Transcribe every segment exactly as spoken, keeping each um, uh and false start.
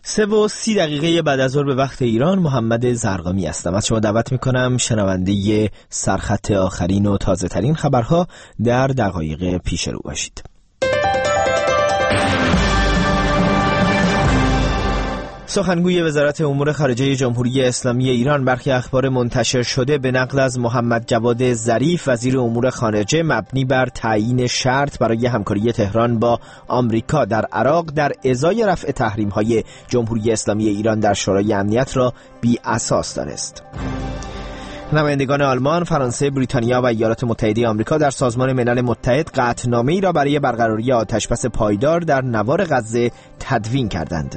سه و سی دقیقه بعد از ظهر به وقت ایران، محمد زرقامی هستم. از شما دعوت میکنم شنونده سرخط آخرین و تازه ترین خبرها در دقایق پیش رو باشید. سخنگوی وزارت امور خارجه جمهوری اسلامی ایران برخی اخبار منتشر شده به نقل از محمد جواد ظریف وزیر امور خارجه مبنی بر تعیین شرط برای همکاری تهران با آمریکا در عراق در ازای رفع تحریم‌های جمهوری اسلامی ایران در شورای امنیت را بی اساس دانست. نمایندگان آلمان، فرانسه، بریتانیا و ایالات متحده آمریکا در سازمان ملل متحد قطعنامه‌ای را برای برقراری آتشبس پایدار در نوار غزه تدوین کردند.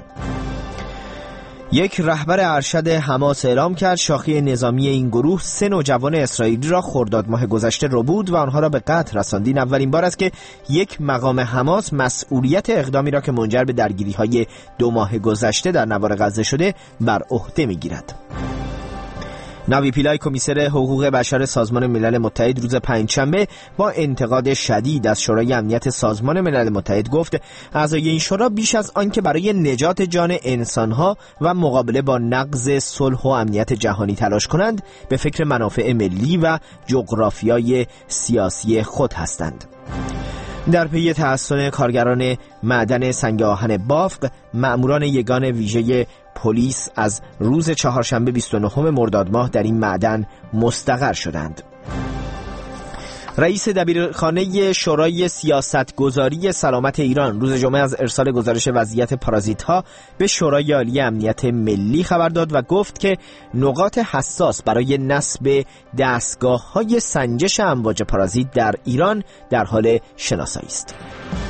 یک رهبر ارشد حماس اعلام کرد شاخه نظامی این گروه سه نوجوان اسرائیلی را خرداد ماه گذشته ربود و آنها را به قتل رساند. این اولین بار است که یک مقام حماس مسئولیت اقدامی را که منجر به درگیری‌های دو ماه گذشته در نوار غزه شده بر عهده می‌گیرد. ناوی پیلای کمیسر حقوق بشر سازمان ملل متحد روز پنجشنبه با انتقاد شدید از شورای امنیت سازمان ملل متحد گفت اعضای این شورا بیش از آن که برای نجات جان انسانها و مقابله با نقض صلح و امنیت جهانی تلاش کنند، به فکر منافع ملی و جغرافیای سیاسی خود هستند. در پی تحسن کارگران معدن سنگ آهن بافق، مأموران یگان ویژه پلیس از روز چهارشنبه بیست و نهم مرداد ماه در این معدن مستقر شدند. رئیس دبیرخانه شورای سیاستگذاری سلامت ایران روز جمعه از ارسال گزارش وضعیت پارازیت‌ها به شورای عالی امنیت ملی خبر داد و گفت که نقاط حساس برای نصب دستگاه‌های سنجش امواج پارازیت در ایران در حال شناسایی است.